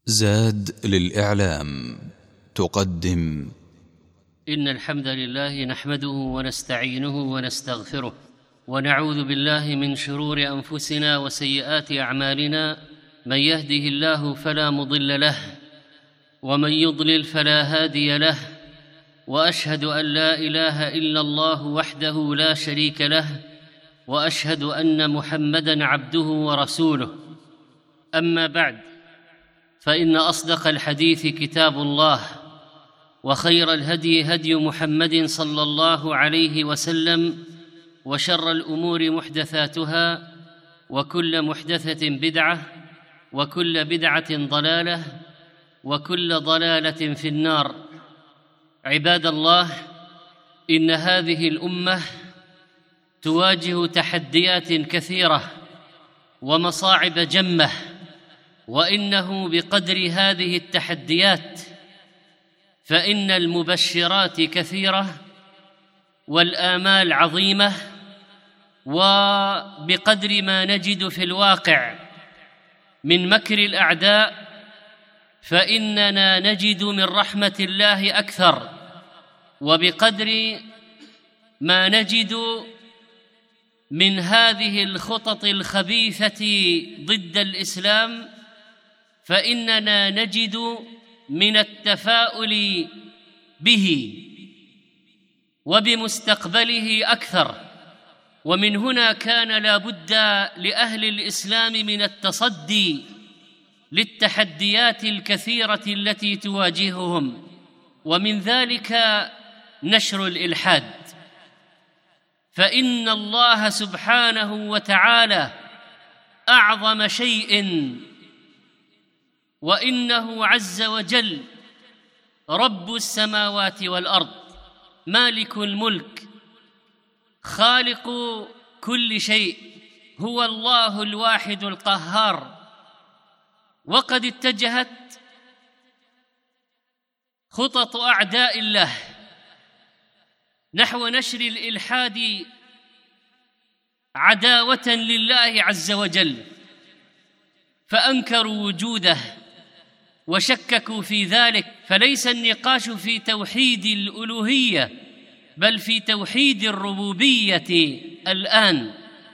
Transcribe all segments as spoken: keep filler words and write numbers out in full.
زاد للإعلام تقدم. إن الحمد لله نحمده ونستعينه ونستغفره ونعوذ بالله من شرور أنفسنا وسيئات أعمالنا. من يهده الله فلا مضل له ومن يضلل فلا هادي له، وأشهد أن لا إله إلا الله وحده لا شريك له، وأشهد أن محمدًا عبده ورسوله. أما بعد، فإن أصدق الحديث كتاب الله، وخير الهدي هدي محمد صلى الله عليه وسلم، وشر الأمور محدثاتها، وكل محدثة بدعة، وكل بدعة ضلالة، وكل ضلالة في النار. عباد الله، إن هذه الأمة تواجه تحديات كثيرة ومصاعب جمة، وإنه بقدر هذه التحديات فإن المبشرات كثيرة والآمال عظيمة، وبقدر ما نجد في الواقع من مكر الأعداء فإننا نجد من رحمة الله أكثر، وبقدر ما نجد من هذه الخطط الخبيثة ضد الإسلام فإننا نجد من التفاؤل به وبمستقبله أكثر. ومن هنا كان لا بد لأهل الإسلام من التصدي للتحديات الكثيرة التي تواجههم، ومن ذلك نشر الإلحاد. فإن الله سبحانه وتعالى أعظم شيء، وإنه عز وجل رب السماوات والأرض، مالك الملك، خالق كل شيء، هو الله الواحد القهار. وقد اتجهت خطط أعداء الله نحو نشر الإلحاد عداوة لله عز وجل، فأنكروا وجوده وشككوا في ذلك. فليس النقاش في توحيد الألوهية بل في توحيد الربوبية الآن.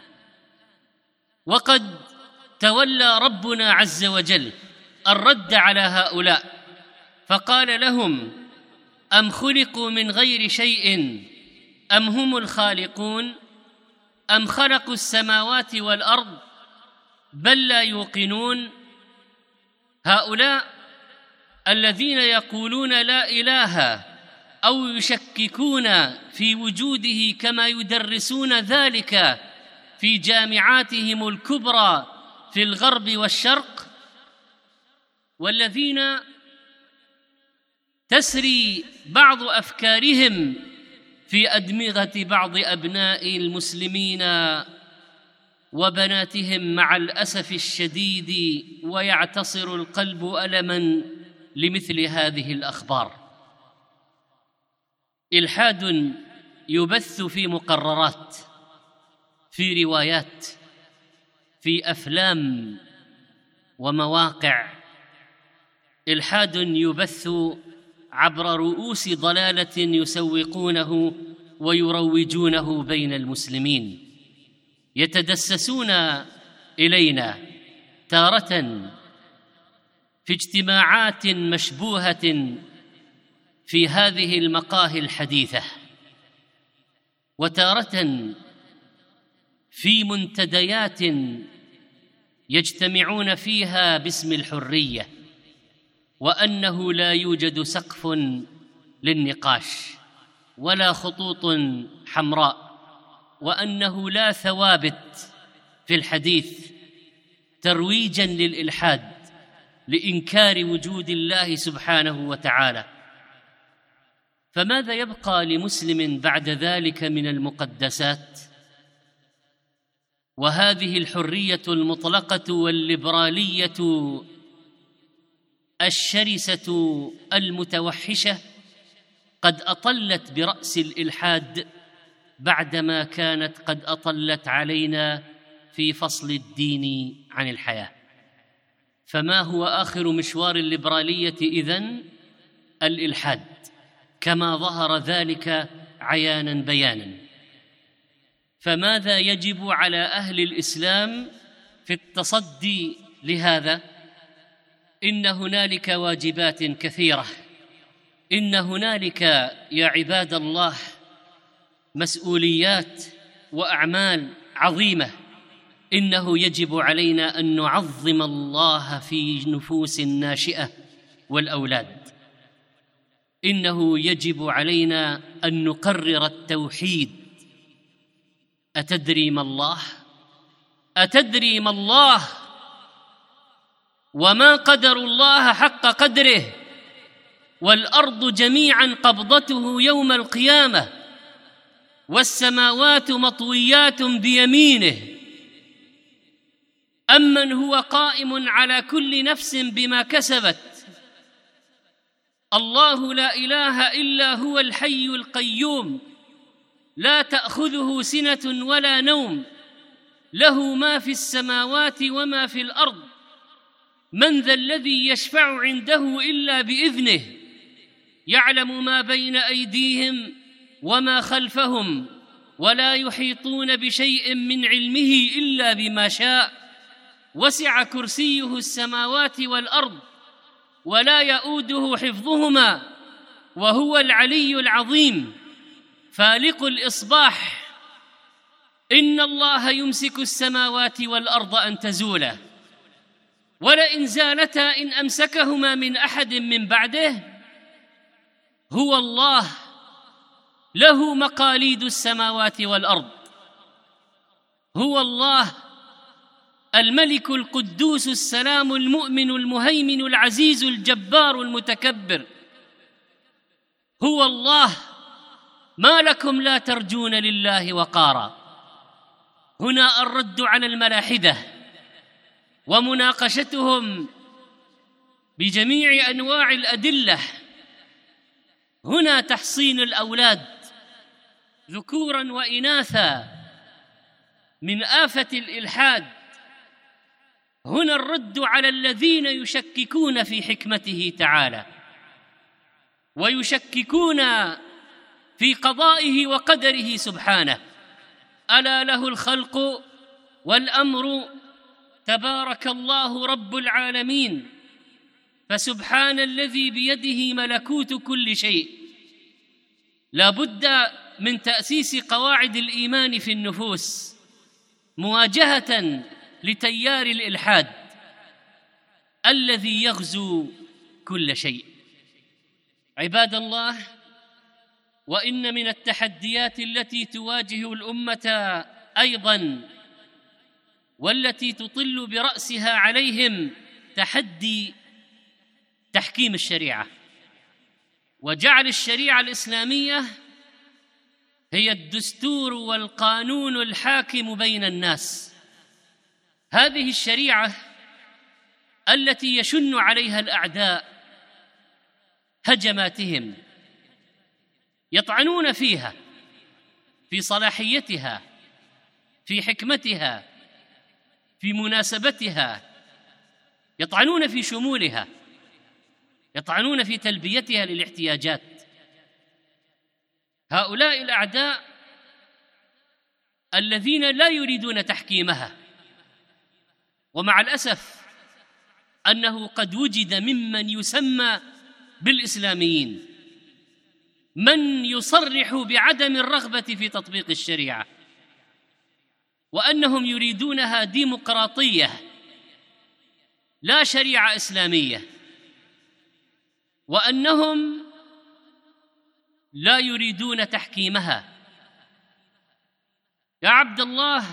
وقد تولى ربنا عز وجل الرد على هؤلاء، فقال لهم: أم خلقوا من غير شيء أم هم الخالقون أم خلقوا السماوات والأرض بل لا يوقنون. هؤلاء الذين يقولون لا إله أو يشككون في وجوده كما يدرسون ذلك في جامعاتهم الكبرى في الغرب والشرق، والذين تسري بعض أفكارهم في أدمغة بعض أبناء المسلمين وبناتهم مع الأسف الشديد، ويعتصر القلب ألماً لمثل هذه الأخبار. إلحاد يبث في مقررات، في روايات، في أفلام ومواقع. إلحاد يبث عبر رؤوس ضلالة يسوقونه ويروجونه بين المسلمين، يتدسسون إلينا تارة في اجتماعات مشبوهة في هذه المقاهي الحديثة، وتارة في منتديات يجتمعون فيها باسم الحرية، وأنه لا يوجد سقف للنقاش ولا خطوط حمراء، وأنه لا ثوابت في الحديث، ترويجاً للإلحاد، لإنكار وجود الله سبحانه وتعالى. فماذا يبقى لمسلم بعد ذلك من المقدسات؟ وهذه الحرية المطلقة والليبرالية الشرسة المتوحشة قد أطلت برأس الإلحاد بعدما كانت قد أطلت علينا في فصل الدين عن الحياة. فما هو آخر مشوار الليبرالية إذن؟ الإلحاد، كما ظهر ذلك عيانا بيانا. فماذا يجب على أهل الإسلام في التصدي لهذا؟ إن هنالك واجبات كثيرة، إن هنالك يا عباد الله مسؤوليات وأعمال عظيمة. إنه يجب علينا أن نعظم الله في نفوس الناشئة والأولاد. إنه يجب علينا أن نقرر التوحيد. أتدري ما الله؟ أتدري ما الله؟ وما قدر الله حق قدره، والأرض جميعا قبضته يوم القيامة، والسماوات مطويات بيمينه. أمن هو قائم على كل نفس بما كسبت. الله لا إله إلا هو الحي القيوم، لا تأخذه سنة ولا نوم، له ما في السماوات وما في الأرض. من ذا الذي يشفع عنده إلا بإذنه، يعلم ما بين أيديهم وما خلفهم، ولا يحيطون بشيء من علمه إلا بما شاء. وسع كرسيه السماوات والأرض، ولا يؤوده حفظهما، وهو العلي العظيم. فالق الإصباح، إن الله يمسك السماوات والأرض أن تزولا، ولئن زالتا إن أمسكهما من أحد من بعده. هو الله، له مقاليد السماوات والأرض. هو الله الملك القدوس السلام المؤمن المهيمن العزيز الجبار المتكبر. هو الله، ما لكم لا ترجون لله وقارا. هنا الرد على الملاحدة ومناقشتهم بجميع أنواع الأدلة. هنا تحصين الأولاد ذكورا وإناثا من آفة الإلحاد. هنا الرد على الذين يشككون في حكمته تعالى، ويشككون في قضائه وقدره سبحانه. ألا له الخلق والأمر، تبارك الله رب العالمين. فسبحان الذي بيده ملكوت كل شيء. لا بد من تأسيس قواعد الإيمان في النفوس مواجهة لتيار الإلحاد الذي يغزو كل شيء. عباد الله، وإن من التحديات التي تواجه الأمة أيضاً والتي تطل برأسها عليهم تحدي تحكيم الشريعة، وجعل الشريعة الإسلامية هي الدستور والقانون الحاكم بين الناس. هذه الشريعة التي يشن عليها الأعداء هجماتهم، يطعنون فيها، في صلاحيتها، في حكمتها، في مناسبتها، يطعنون في شمولها، يطعنون في تلبيتها للاحتياجات. هؤلاء الأعداء الذين لا يريدون تحكيمها، ومع الأسف أنه قد وجد ممن يسمى بالإسلاميين من يصرح بعدم الرغبة في تطبيق الشريعة، وأنهم يريدونها ديمقراطية لا شريعة إسلامية، وأنهم لا يريدون تحكيمها. يا عبد الله،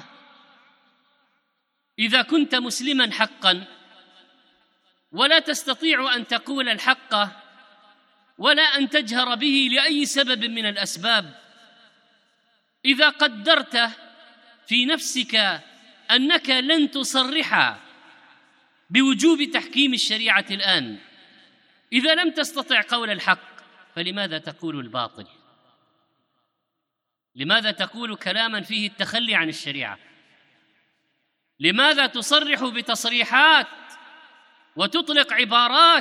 إذا كنت مسلما حقا ولا تستطيع أن تقول الحق ولا أن تجهر به لأي سبب من الأسباب، إذا قدرت في نفسك أنك لن تصرح بوجوب تحكيم الشريعة الآن، إذا لم تستطع قول الحق، فلماذا تقول الباطل؟ لماذا تقول كلاما فيه التخلي عن الشريعة؟ لماذا تصرح بتصريحات وتطلق عبارات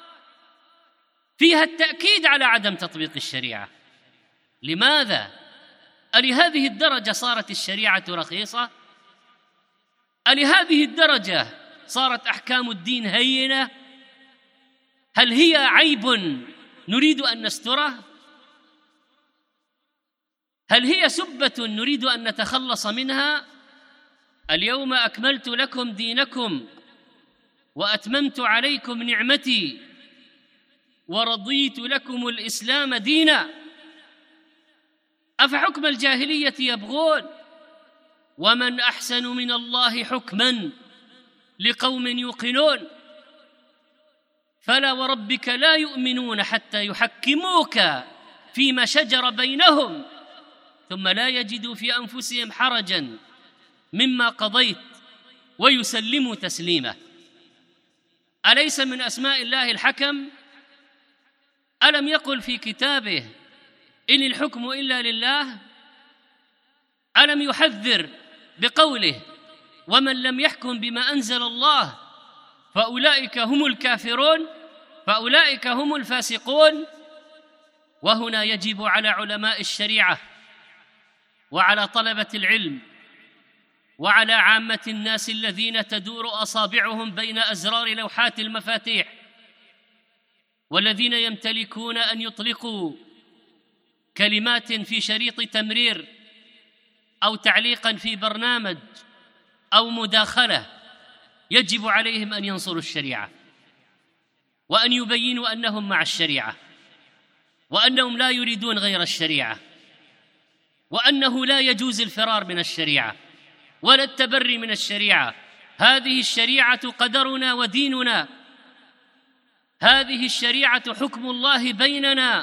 فيها التأكيد على عدم تطبيق الشريعة. لماذا؟ ألهذه الدرجة صارت الشريعة رخيصة؟ ألهذه الدرجة صارت أحكام الدين هينة؟ هل هي عيب نريد أن نستره؟ هل هي سبة نريد أن نتخلص منها؟ اليوم أكملت لكم دينكم وأتممت عليكم نعمتي ورضيت لكم الإسلام دينا، أفحكم الجاهلية يبغون ومن أحسن من الله حكما لقوم يوقنون. فلا وربك لا يؤمنون حتى يحكموك فيما شجر بينهم ثم لا يجدوا في أنفسهم حرجا مما قضيت ويسلموا تسليما. أليس من أسماء الله الحكم؟ ألم يقل في كتابه إن الحكم إلا لله؟ ألم يحذر بقوله ومن لم يحكم بما أنزل الله فأولئك هم الكافرون، فأولئك هم الفاسقون؟ وهنا يجب على علماء الشريعة وعلى طلبة العلم وعلى عامة الناس الذين تدور أصابعهم بين أزرار لوحات المفاتيح والذين يمتلكون أن يطلقوا كلمات في شريط تمرير أو تعليقا في برنامج أو مداخلة، يجب عليهم أن ينصروا الشريعة وأن يبينوا أنهم مع الشريعة وأنهم لا يريدون غير الشريعة وأنه لا يجوز الفرار من الشريعة ولا التبري من الشريعة. هذه الشريعة قدرنا وديننا، هذه الشريعة حكم الله بيننا.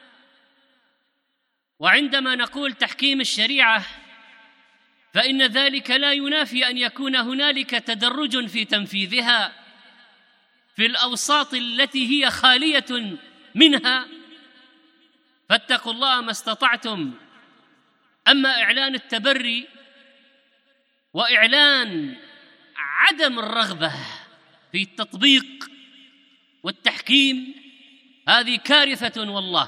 وعندما نقول تحكيم الشريعة فإن ذلك لا ينافي أن يكون هنالك تدرج في تنفيذها في الأوساط التي هي خالية منها، فاتقوا الله ما استطعتم. أما إعلان التبري وإعلان عدم الرغبة في التطبيق والتحكيم هذه كارثة والله،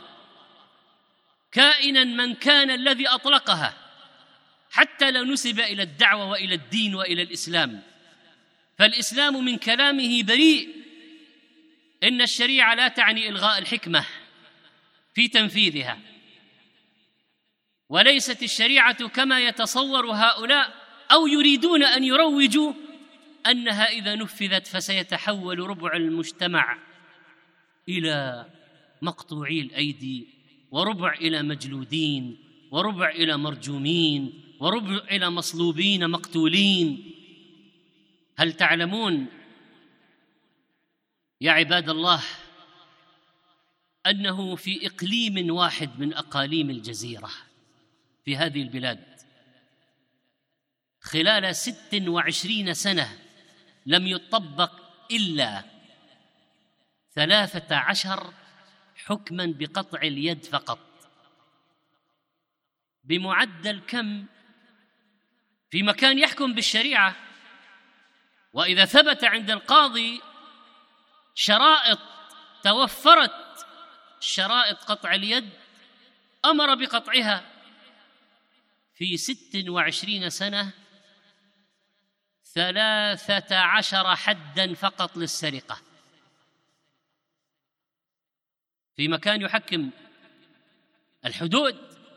كائنا من كان الذي أطلقها حتى لو نسب إلى الدعوة وإلى الدين وإلى الإسلام، فالإسلام من كلامه بريء. إن الشريعة لا تعني إلغاء الحكمة في تنفيذها، وليست الشريعة كما يتصور هؤلاء أو يريدون أن يروجوا أنها إذا نفذت فسيتحول ربع المجتمع إلى مقطوعي الأيدي، وربع إلى مجلودين، وربع إلى مرجومين، وربع إلى مصلوبين مقتولين. هل تعلمون يا عباد الله أنه في إقليم واحد من أقاليم الجزيرة في هذه البلاد خلال ست وعشرين سنة لم يطبق إلا ثلاثة عشر حكما بقطع اليد فقط، بمعدل كم في مكان يحكم بالشريعة؟ وإذا ثبت عند القاضي شرائط توفرت شرائط قطع اليد أمر بقطعها. في ست وعشرين سنة ثلاثة عشر حدا فقط للسرقة في مكان يحكم الحدود.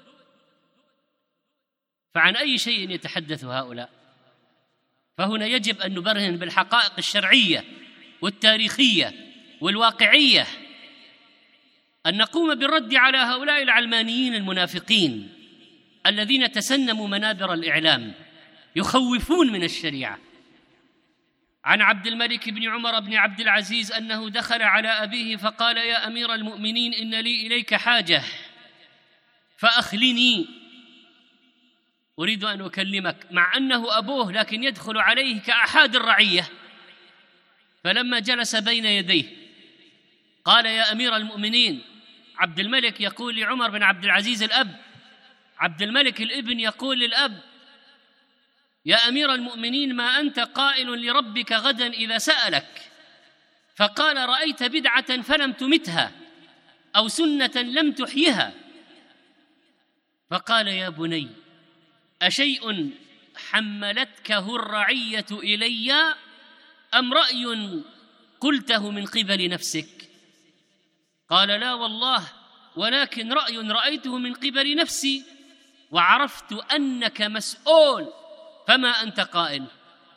فعن أي شيء يتحدث هؤلاء؟ فهنا يجب أن نبرهن بالحقائق الشرعية والتاريخية والواقعية، أن نقوم بالرد على هؤلاء العلمانيين المنافقين الذين تسنموا منابر الإعلام يخوفون من الشريعة. عن عبد الملك بن عمر بن عبد العزيز أنه دخل على أبيه فقال: يا أمير المؤمنين، إن لي إليك حاجة فأخلني، أريد أن أكلمك. مع أنه أبوه لكن يدخل عليه كأحد الرعية. فلما جلس بين يديه قال: يا أمير المؤمنين. عبد الملك يقول لعمر بن عبد العزيز الأب، عبد الملك الابن يقول للأب: يا أمير المؤمنين، ما أنت قائل لربك غدا إذا سألك؟ فقال: رأيت بدعة فلم تمتها أو سنة لم تحيها. فقال: يا بني، أشيء حملتكه الرعية إلي أم رأي قلته من قبل نفسك؟ قال: لا والله، ولكن رأي رأيته من قبل نفسي، وعرفت أنك مسؤول، فما أنت قائل؟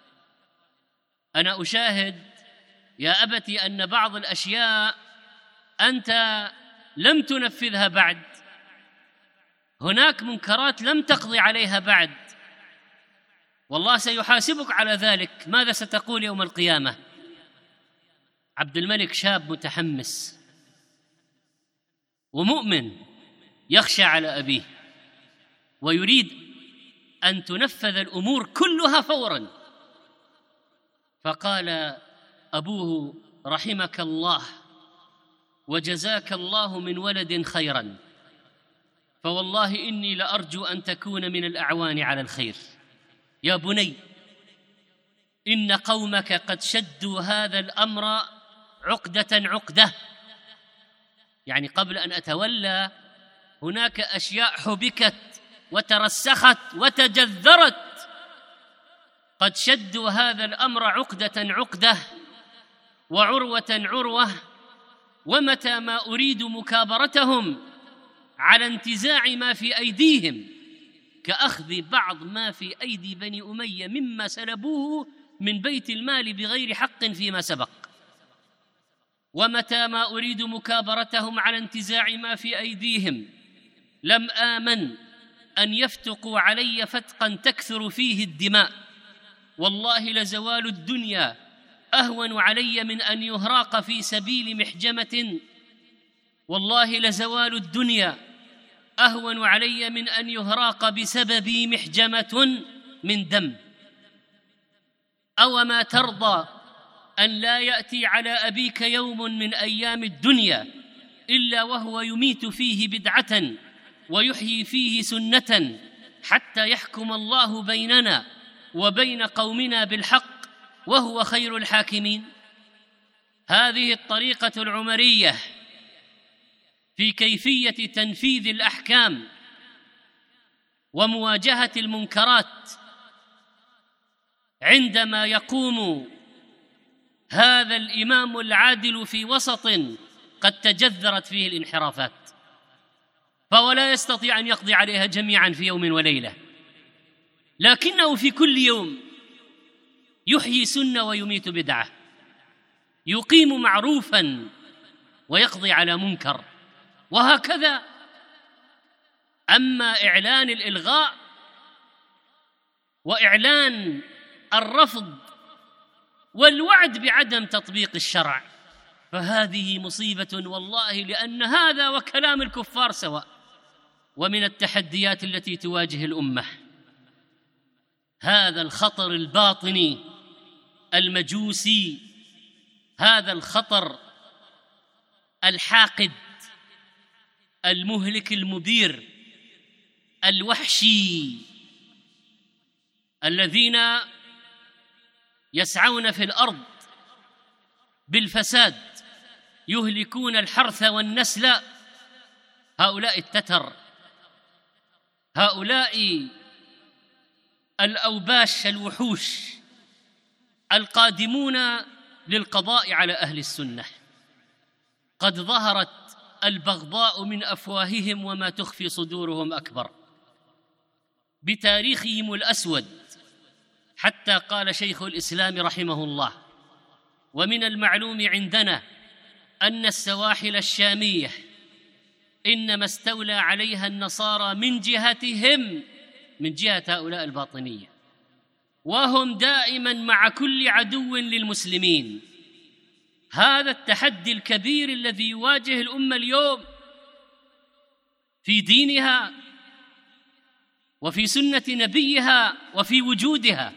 أنا أشاهد يا أبتي أن بعض الأشياء أنت لم تنفذها بعد، هناك منكرات لم تقضي عليها بعد، والله سيحاسبك على ذلك. ماذا ستقول يوم القيامة؟ عبد الملك شاب متحمس ومؤمن يخشى على أبيه ويريد أن تنفذ الأمور كلها فوراً. فقال أبوه: رحمك الله وجزاك الله من ولد خيراً، فوالله إني لأرجو أن تكون من الأعوان على الخير. يا بني، إن قومك قد شدوا هذا الأمر عقدة عقدة، يعني قبل أن أتولى هناك أشياء حبكت وترسخت وتجذرت، قد شدوا هذا الأمر عقدة عقدة وعروة عروة، ومتى ما أريد مكابرتهم على انتزاع ما في أيديهم كأخذ بعض ما في أيدي بني أمية مما سلبوه من بيت المال بغير حق فيما سبق، ومتى ما أريد مكابرتهم على انتزاع ما في أيديهم لم آمن أن يفتقوا علي فتقا تكثر فيه الدماء، والله لزوال الدنيا أهون علي من أن يهراق في سبيل محجمة، والله لزوال الدنيا أهون علي من أن يهراق بسببي محجمة من دم. أوما ترضى أن لا يأتي على أبيك يوم من أيام الدنيا إلا وهو يميت فيه بدعة ويحيي فيه سنة حتى يحكم الله بيننا وبين قومنا بالحق وهو خير الحاكمين؟ هذه الطريقة العمرية في كيفية تنفيذ الأحكام ومواجهة المنكرات. عندما يقوم هذا الإمام العادل في وسط قد تجذرت فيه الانحرافات، فهو لا يستطيع أن يقضي عليها جميعا في يوم وليلة، لكنه في كل يوم يحيي سنة ويميت بدعة، يقيم معروفا ويقضي على منكر، وهكذا. أما إعلان الإلغاء وإعلان الرفض والوعد بعدم تطبيق الشرع فهذه مصيبة والله، لأن هذا وكلام الكفار سواء. ومن التحديات التي تواجه الأمة هذا الخطر الباطني المجوسي، هذا الخطر الحاقد المهلك المبير الوحشي، الذين يسعون في الأرض بالفساد يهلكون الحرث والنسل. هؤلاء التتر، هؤلاء الأوباش الوحوش القادمون للقضاء على أهل السنة، قد ظهرت البغضاء من أفواههم وما تخفي صدورهم أكبر بتاريخهم الأسود، حتى قال شيخ الإسلام رحمه الله: ومن المعلوم عندنا أن السواحل الشامية إنما استولى عليها النصارى من جهتهم، من جهة هؤلاء الباطنية، وهم دائما مع كل عدو للمسلمين. هذا التحدي الكبير الذي يواجه الأمة اليوم في دينها وفي سنة نبيها وفي وجودها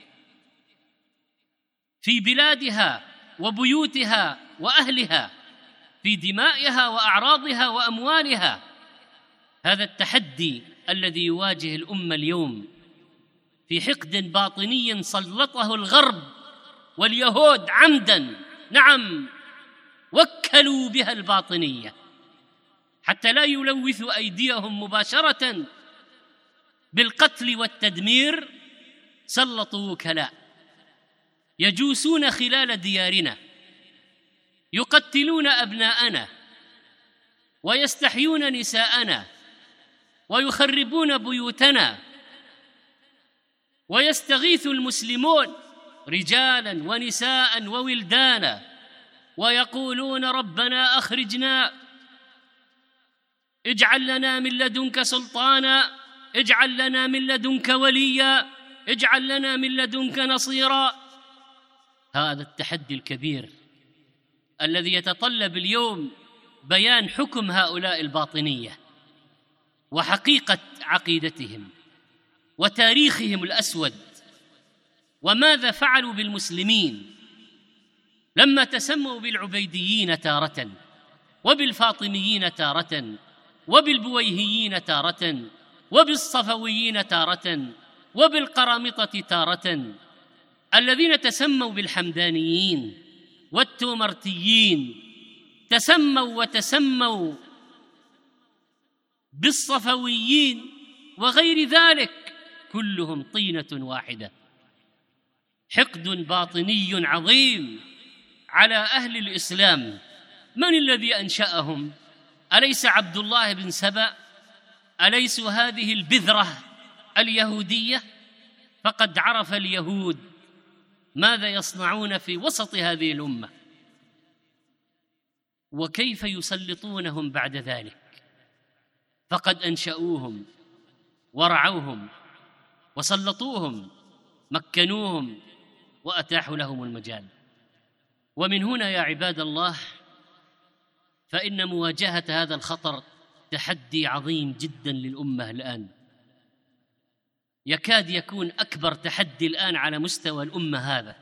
في بلادها وبيوتها وأهلها، في دمائها وأعراضها وأموالها. هذا التحدي الذي يواجه الأمة اليوم في حقد باطني سلطه الغرب واليهود عمدا نعم، وكلوا بها الباطنية حتى لا يلوثوا أيديهم مباشرة بالقتل والتدمير. سلطوا وكلاء يجوسون خلال ديارنا، يقتلون أبناءنا ويستحيون نساءنا ويخربون بيوتنا، ويستغيث المسلمون رجالا ونساء وولدانا ويقولون ربنا أخرجنا، اجعل لنا من لدنك سلطانا، اجعل لنا من لدنك وليا، اجعل لنا من لدنك نصيرا. هذا التحدي الكبير الذي يتطلب اليوم بيان حكم هؤلاء الباطنية وحقيقة عقيدتهم وتاريخهم الأسود، وماذا فعلوا بالمسلمين لما تسموا بالعبيديين تارة، وبالفاطميين تارة، وبالبويهيين تارة، وبالصفويين تارة، وبالقرامطة تارة، الذين تسموا بالحمدانيين والتومرتيين، تسموا وتسموا بالصفويين وغير ذلك، كلهم طينة واحدة. حقد باطني عظيم على أهل الإسلام. من الذي أنشأهم؟ أليس عبد الله بن سبأ؟ أليسوا هذه البذرة اليهودية؟ فقد عرف اليهود ماذا يصنعون في وسط هذه الأمة، وكيف يسلطونهم بعد ذلك، فقد أنشأوهم ورعوهم وسلطوهم، مكنوهم وأتاحوا لهم المجال. ومن هنا يا عباد الله فإن مواجهة هذا الخطر تحدي عظيم جدا للأمة الآن، يكاد يكون أكبر تحدي الآن على مستوى الأمة هذا.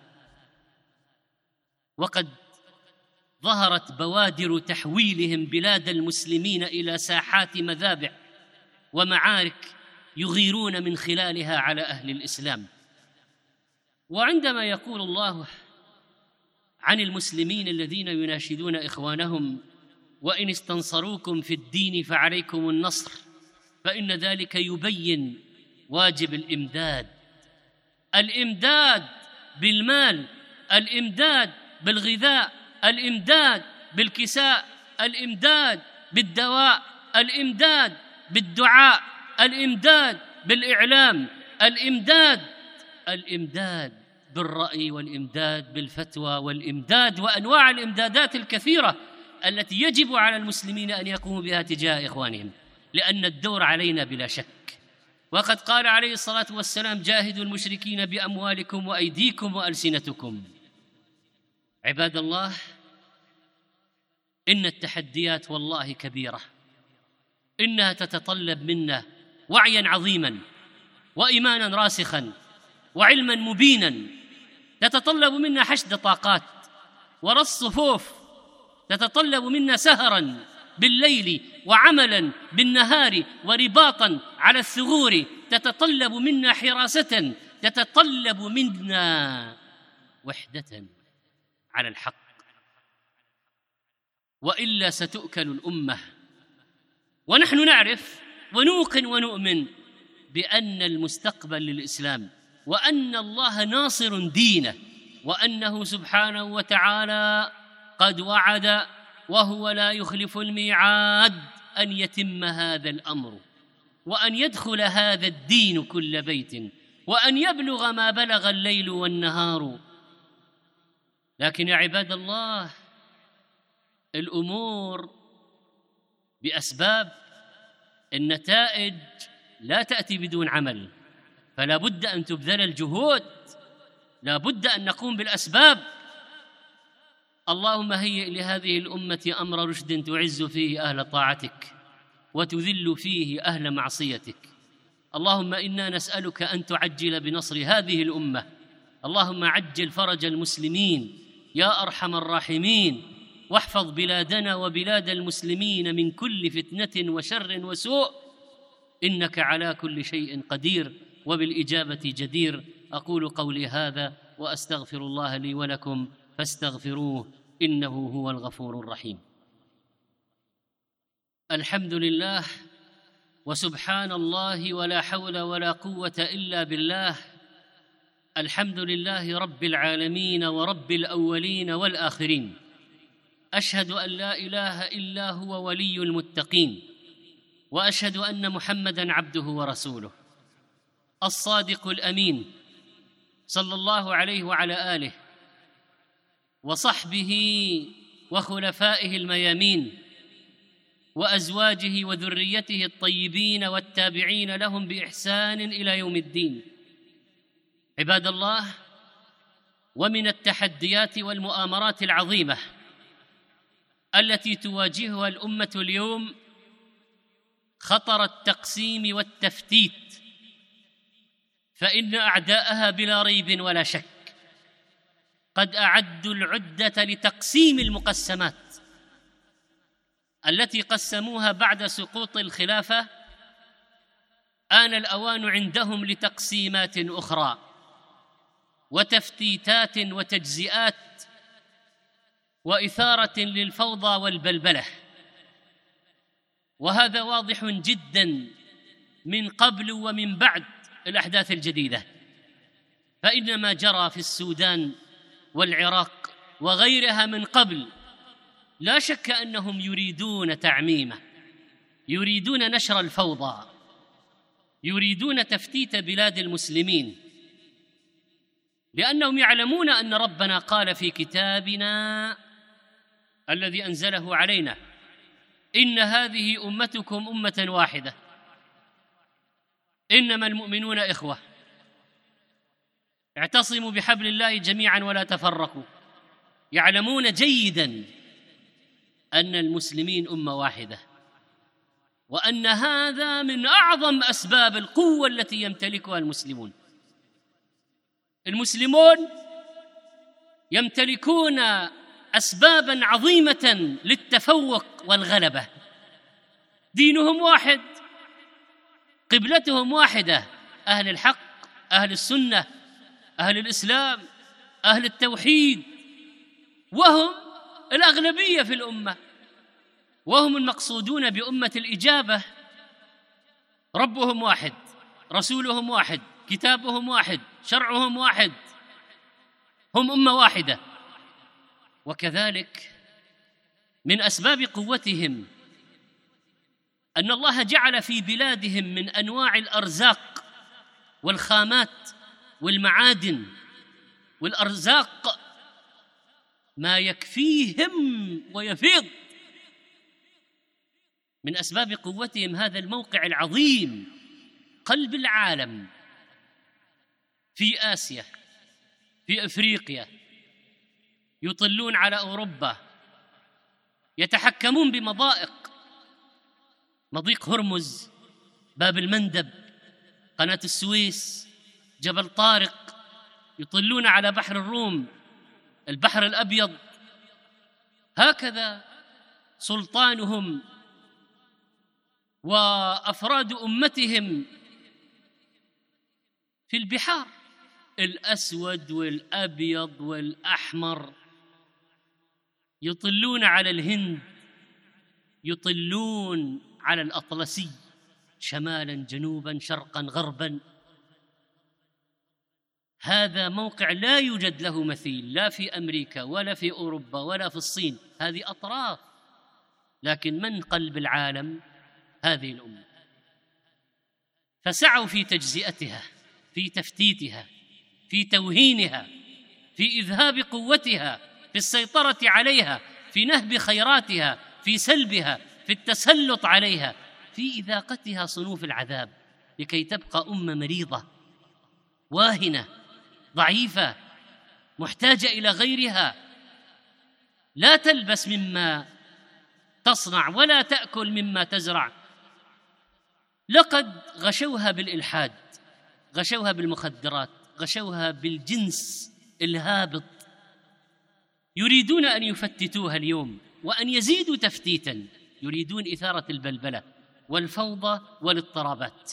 وقد ظهرت بوادر تحويلهم بلاد المسلمين إلى ساحات مذابح ومعارك يغيرون من خلالها على أهل الإسلام. وعندما يقول الله عن المسلمين الذين يناشدون إخوانهم وإن استنصروكم في الدين فعليكم النصر، فإن ذلك يبين واجب الإمداد، الإمداد بالمال، الإمداد بالغذاء، الإمداد بالكساء، الإمداد بالدواء، الإمداد بالدعاء، الإمداد بالإعلام، الإمداد الإمداد بالرأي، والإمداد بالفتوى، والإمداد وأنواع الإمدادات الكثيرة التي يجب على المسلمين أن يقوموا بها تجاه إخوانهم، لأن الدور علينا بلا شك. وقد قال عليه الصلاة والسلام: جاهدوا المشركين بأموالكم وأيديكم وألسنتكم. عباد الله، إن التحديات والله كبيرة، إنها تتطلب منا وعيا عظيما وإيمانا راسخا وعلما مبينا، تتطلب منا حشد طاقات ورص صفوف، تتطلب منا سهرا بالليل وعملا بالنهار ورباطا على الثغور، تتطلب منا حراسة، تتطلب منا وحدة على الحق، وإلا ستؤكل الأمة. ونحن نعرف ونوقن ونؤمن بأن المستقبل للإسلام، وأن الله ناصر دينه، وأنه سبحانه وتعالى قد وعد وهو لا يخلف الميعاد أن يتم هذا الأمر، وأن يدخل هذا الدين كل بيت، وأن يبلغ ما بلغ الليل والنهار. لكن يا عباد الله، الأمور بأسباب، النتائج لا تأتي بدون عمل، فلا بد أن تبذل الجهود، لا بد أن نقوم بالأسباب. اللهم هيئ لهذه الأمة أمر رشد تعز فيه أهل طاعتك وتذل فيه أهل معصيتك. اللهم إنا نسألك أن تعجل بنصر هذه الأمة. اللهم عجل فرج المسلمين يا أرحم الراحمين، واحفظ بلادنا وبلاد المسلمين من كل فتنة وشر وسوء، إنك على كل شيء قدير وبالإجابة جدير. أقول قولي هذا وأستغفر الله لي ولكم، فاستغفروه إنه هو الغفور الرحيم. الحمد لله وسبحان الله ولا حول ولا قوة إلا بالله. الحمد لله رب العالمين ورب الأولين والآخرين. أشهد أن لا إله إلا هو ولي المتقين، وأشهد أن محمدًا عبده ورسوله الصادق الأمين، صلى الله عليه وعلى آله وصحبه وخلفائه الميامين وأزواجه وذريته الطيبين والتابعين لهم بإحسان إلى يوم الدين. عباد الله، ومن التحديات والمؤامرات العظيمة التي تواجهها الأمة اليوم خطر التقسيم والتفتيت، فإن أعداءها بلا ريب ولا شك قد أعدوا العدة لتقسيم المقسمات التي قسموها بعد سقوط الخلافة. آن الأوان عندهم لتقسيمات أخرى وتفتيتات وتجزئات وإثارة للفوضى والبلبلة، وهذا واضح جداً من قبل ومن بعد الأحداث الجديدة. فإن ما جرى في السودان والعراق وغيرها من قبل لا شك أنهم يريدون تعميمه، يريدون نشر الفوضى، يريدون تفتيت بلاد المسلمين، لأنهم يعلمون أن ربنا قال في كتابنا الذي أنزله علينا: إن هذه أمتكم أمة واحدة إنما المؤمنون إخوة اعتصموا بحبل الله جميعا ولا تفرقوا. يعلمون جيدا أن المسلمين أمة واحدة، وأن هذا من أعظم أسباب القوة التي يمتلكها المسلمون. المسلمون يمتلكون أسبابا عظيمة للتفوق والغلبة. دينهم واحد، قبلتهم واحدة، أهل الحق، أهل السنة، أهل الإسلام، أهل التوحيد، وهم الأغلبية في الأمة، وهم المقصودون بأمة الإجابة. ربهم واحد، رسولهم واحد، كتابهم واحد، شرعهم واحد، هم أمة واحدة. وكذلك من أسباب قوتهم أن الله جعل في بلادهم من أنواع الأرزاق والخامات والمعادن والأرزاق ما يكفيهم ويفيض. من أسباب قوتهم هذا الموقع العظيم، قلب العالم، في آسيا، في أفريقيا، يطلون على أوروبا، يتحكمون بمضائق، مضيق هرمز، باب المندب، قناة السويس، جبل طارق، يطلون على بحر الروم، البحر الأبيض. هكذا سلطانهم وأفراد أمتهم في البحار، الأسود والأبيض والأحمر، يطلون على الهند، يطلون على الأطلسي، شمالا جنوبا شرقا غربا. هذا موقع لا يوجد له مثيل، لا في أمريكا ولا في أوروبا ولا في الصين، هذه أطراف، لكن من قلب العالم؟ هذه الأمة. فسعوا في تجزئتها، في تفتيتها، في توهينها، في إذهاب قوتها، في السيطرة عليها، في نهب خيراتها، في سلبها، في التسلط عليها، في إذاقتها صنوف العذاب، لكي تبقى أمة مريضة واهنة ضعيفة محتاجة إلى غيرها، لا تلبس مما تصنع ولا تأكل مما تزرع. لقد غشوها بالإلحاد، غشوها بالمخدرات، غشوها بالجنس الهابط. يريدون أن يفتتوها اليوم وأن يزيدوا تفتيتا، يريدون إثارة البلبلة والفوضى والاضطرابات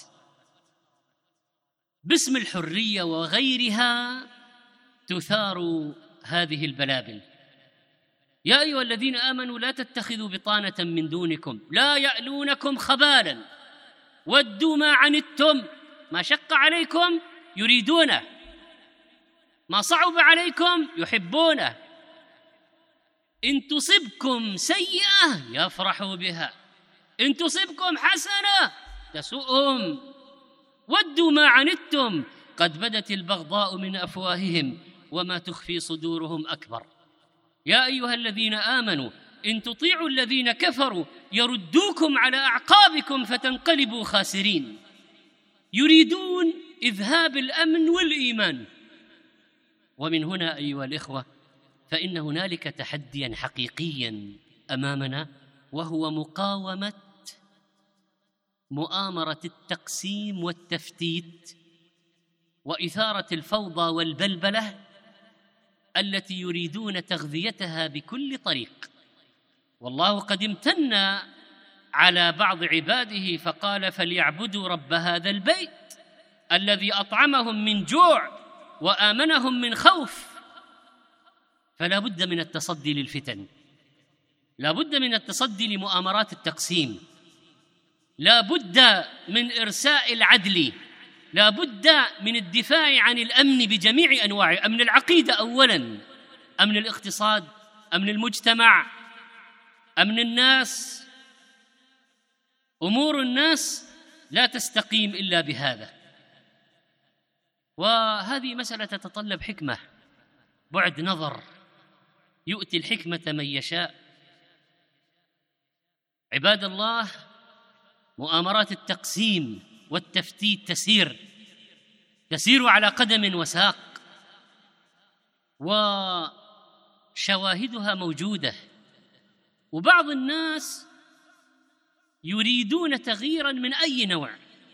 باسم الحرية وغيرها. تثار هذه البلابل. يا أيها الذين آمنوا لا تتخذوا بطانة من دونكم لا يألونكم خبالا ودوا ما عنتم، ما شق عليكم يريدونه، ما صعب عليكم يحبونه، إن تصبكم سيئة يفرحوا بها، إن تصبكم حسنة تسؤهم، ودوا ما عنتم قد بدت البغضاء من أفواههم وما تخفي صدورهم أكبر. يا أيها الذين آمنوا إن تطيعوا الذين كفروا يردوكم على أعقابكم فتنقلبوا خاسرين. يريدون إذهاب الأمن والإيمان. ومن هنا أيها الإخوة فإن هنالك تحديا حقيقيا أمامنا، وهو مقاومة مؤامرة التقسيم والتفتيت وإثارة الفوضى والبلبلة التي يريدون تغذيتها بكل طريق. والله قد امتن على بعض عباده فقال فليعبدوا رب هذا البيت الذي أطعمهم من جوع وآمنهم من خوف. فلا بد من التصدي للفتن، لا بد من التصدي لمؤامرات التقسيم، لا بد من إرساء العدل، لا بد من الدفاع عن الأمن بجميع أنواعه، أمن العقيدة أولاً، أمن الاقتصاد، أمن المجتمع، أمن الناس. أمور الناس لا تستقيم إلا بهذا. وهذه مسألة تتطلب حكمة، بعد نظر، يؤتي الحكمة من يشاء. عباد الله، مؤامرات التقسيم والتفتيت تسير تسير على قدم وساق، وشواهدها موجودة. وبعض الناس يريدون تغييرا من أي نوع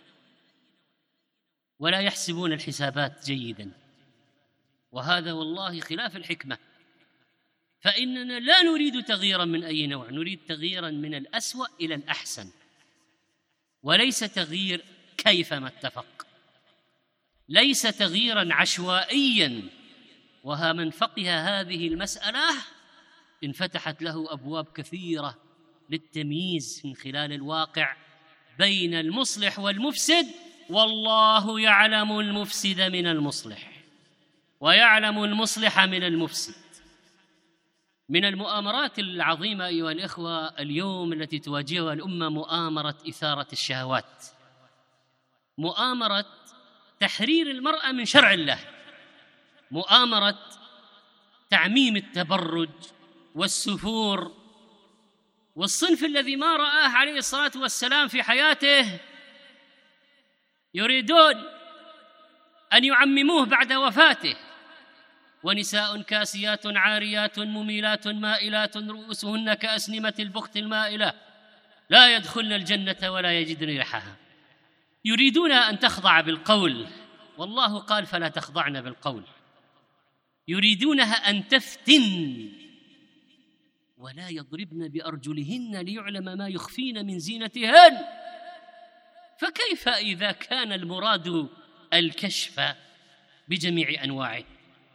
ولا يحسبون الحسابات جيدا، وهذا والله خلاف الحكمة. فإننا لا نريد تغييرا من أي نوع، نريد تغييرا من الأسوأ إلى الأحسن، وليس تغيير كيفما اتفق، ليس تغييرا عشوائيا. وها من فقه هذه المسألة انفتحت له أبواب كثيرة للتمييز من خلال الواقع بين المصلح والمفسد، والله يعلم المفسد من المصلح ويعلم المصلح من المفسد. من المؤامرات العظيمة أيها الإخوة اليوم التي تواجهها الأمة مؤامرة إثارة الشهوات، مؤامرة تحرير المرأة من شرع الله، مؤامرة تعميم التبرج والسفور، والصنف الذي ما رآه عليه الصلاة والسلام في حياته يريدون أن يعمموه بعد وفاته. ونساء كاسيات عاريات مميلات مائلات رؤوسهن كأسنمة البخت المائلة لا يدخلن الجنة ولا يجدن ريحها. يريدون أن تخضع بالقول، والله قال فلا تخضعن بالقول. يريدونها أن تفتن، ولا يضربن بأرجلهن ليعلم ما يخفين من زينتهن. فكيف إذا كان المراد الكشف بجميع أنواعه؟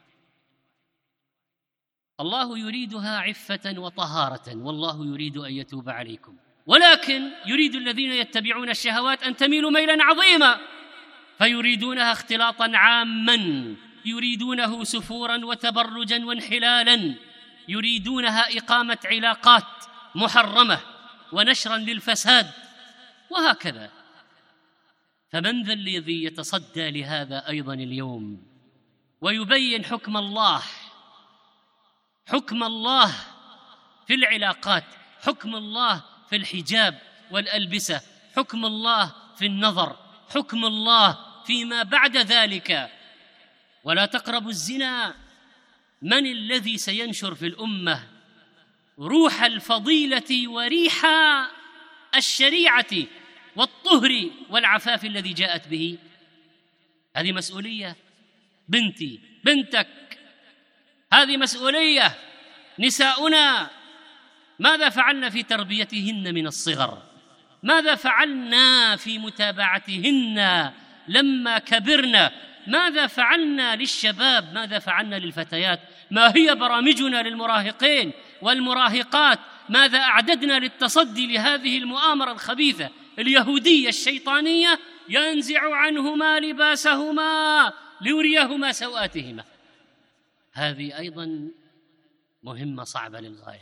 الله يريدها عفة وطهارة، والله يريد أن يتوب عليكم، ولكن يريد الذين يتبعون الشهوات أن تميلوا ميلا عظيما، فيريدونها اختلاطا عاما، يريدونه سفورا وتبرجا وانحلالا، يريدونها إقامة علاقات محرمة ونشرا للفساد، وهكذا. فمن ذا الذي يتصدى لهذا أيضا اليوم ويبين حكم الله، حكم الله في العلاقات، حكم الله في الحجاب والألبسة، حكم الله في النظر، حكم الله فيما بعد ذلك؟ ولا تقربوا الزنا. من الذي سينشر في الأمة روح الفضيلة وريح الشريعة والطهر والعفاف الذي جاءت به؟ هذه مسؤولية بنتي، بنتك، هذه مسؤولية. نساؤنا ماذا فعلنا في تربيتهن من الصغر؟ ماذا فعلنا في متابعتهن لما كبرنا؟ ماذا فعلنا للشباب؟ ماذا فعلنا للفتيات ما هي برامجنا للمراهقين والمراهقات؟ ماذا أعددنا للتصدي لهذه المؤامرة الخبيثة اليهودية الشيطانية؟ ينزع عنهما لباسهما ليريهما سوآتهما. هذه أيضا مهمة صعبة للغاية.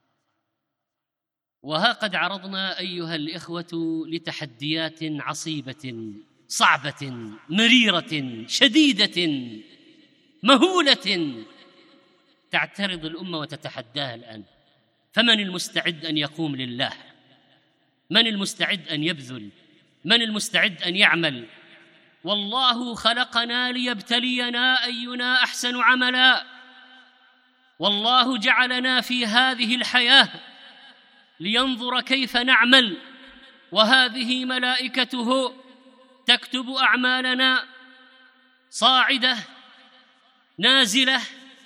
وها قد عرضنا أيها الإخوة لتحديات عصيبة صعبة مريرة شديدة مهولة تعترض الأمة وتتحداها الآن. فمن المستعد أن يقوم لله؟ من المستعد أن يبذل؟ من المستعد أن يعمل؟ والله خلقنا ليبتلينا أينا أحسن عملا، والله جعلنا في هذه الحياة لينظر كيف نعمل، وهذه ملائكته تكتب أعمالنا صاعدة نازلة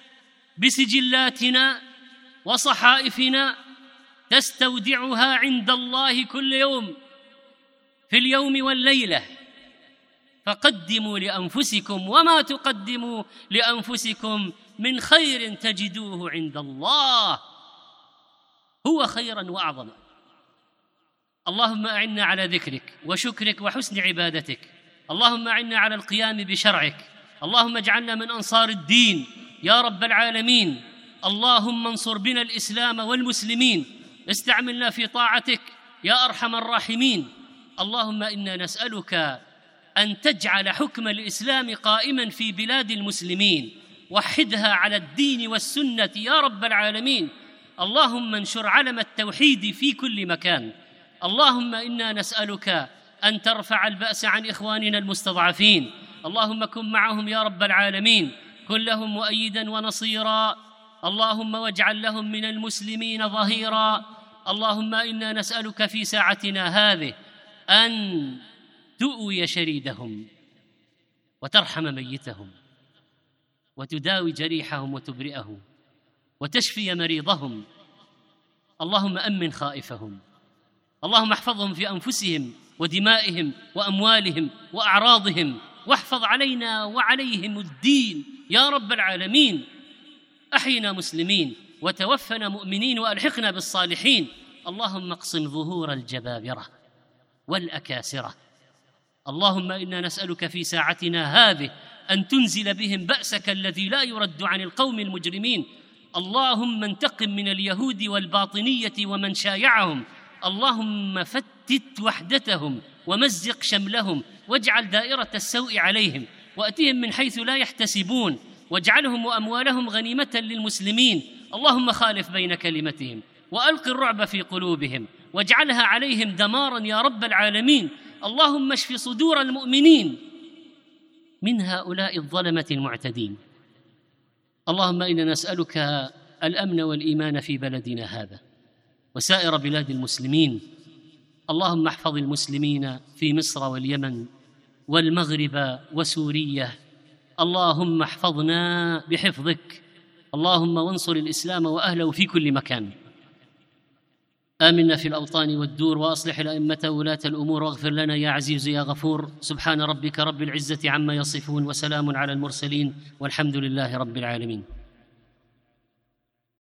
بسجلاتنا وصحائفنا تستودعها عند الله كل يوم في اليوم والليلة. فقدموا لأنفسكم وما تقدموا لأنفسكم من خير تجدوه عند الله هو خيرا وأعظم. اللهم أعنا على ذكرك وشكرك وحسن عبادتك، اللهم أعنا على القيام بشرعك، اللهم اجعلنا من أنصار الدين يا رب العالمين. اللهم انصر بنا الإسلام والمسلمين، استعملنا في طاعتك يا أرحم الراحمين. اللهم إنا نسألك أن تجعل حكم الإسلام قائما في بلاد المسلمين، وحدها على الدين والسنة يا رب العالمين. اللهم انشر علم التوحيد في كل مكان. اللهم إنا نسألك أن ترفع البأس عن إخواننا المستضعفين، اللهم كن معهم يا رب العالمين، كن لهم مؤيدا ونصيرا، اللهم واجعل لهم من المسلمين ظهيرا. اللهم إنا نسألك في ساعتنا هذه أن تؤوي شريدهم وترحم ميتهم وتداوي جريحهم وتبرئهم وتشفي مريضهم. اللهم أمن خائفهم، اللهم احفظهم في أنفسهم ودمائهم وأموالهم وأعراضهم، واحفظ علينا وعليهم الدين يا رب العالمين. أحينا مسلمين وتوفنا مؤمنين وألحقنا بالصالحين. اللهم اقسم ظهور الجبابرة والأكاسرة. اللهم إنا نسألك في ساعتنا هذه أن تنزل بهم بأسك الذي لا يرد عن القوم المجرمين. اللهم انتقم من اليهود والباطنية ومن شايعهم. اللهم فتت وحدتهم ومزق شملهم، واجعل دائرة السوء عليهم، وأتهم من حيث لا يحتسبون، واجعلهم وأموالهم غنيمة للمسلمين. اللهم خالف بين كلمتهم وألق الرعب في قلوبهم، واجعلها عليهم دمارا يا رب العالمين. اللهم اشف صدور المؤمنين من هؤلاء الظلمة المعتدين. اللهم إنا نسألك الأمن والإيمان في بلدنا هذا وسائر بلاد المسلمين. اللهم احفظ المسلمين في مصر واليمن والمغرب وسوريا. اللهم احفظنا بحفظك. اللهم وانصر الإسلام وأهله في كل مكان. آمنا في الأوطان والدور، وأصلح الأئمة وولاة الأمور، واغفر لنا يا عزيز يا غفور. سبحان ربك رب العزة عما يصفون، وسلام على المرسلين، والحمد لله رب العالمين.